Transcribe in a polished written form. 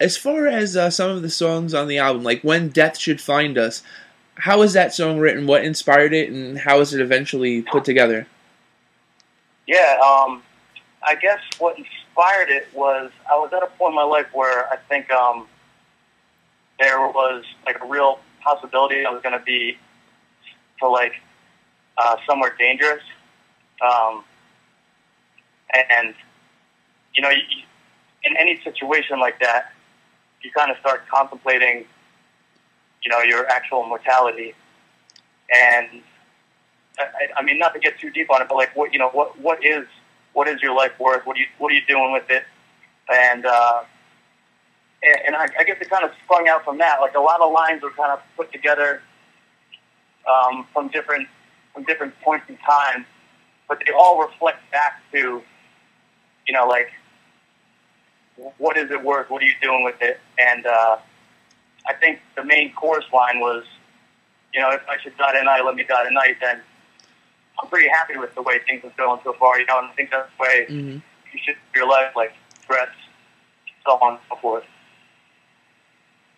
As far as some of the songs on the album, like When Death Should Find Us, how is that song written? What inspired it, and how is it eventually put together? Yeah, I guess what inspired it was I was at a point in my life where I think there was like a real possibility I was going to be to like somewhere dangerous, and you know, in any situation like that, you kind of start contemplating, you know, your actual mortality, and I mean, not to get too deep on it, but like, what, you know, what is your life worth? What are you doing with it? And I guess it kind of sprung out from that. Like a lot of lines were kind of put together from different points in time, but they all reflect back to, you know, like, what is it worth? What are you doing with it? And I think the main chorus line was, you know, if I should die tonight, let me die tonight. Then I'm pretty happy with the way things have gone so far, you know, and I think that's the way you should live your life, like threats, so on and so forth.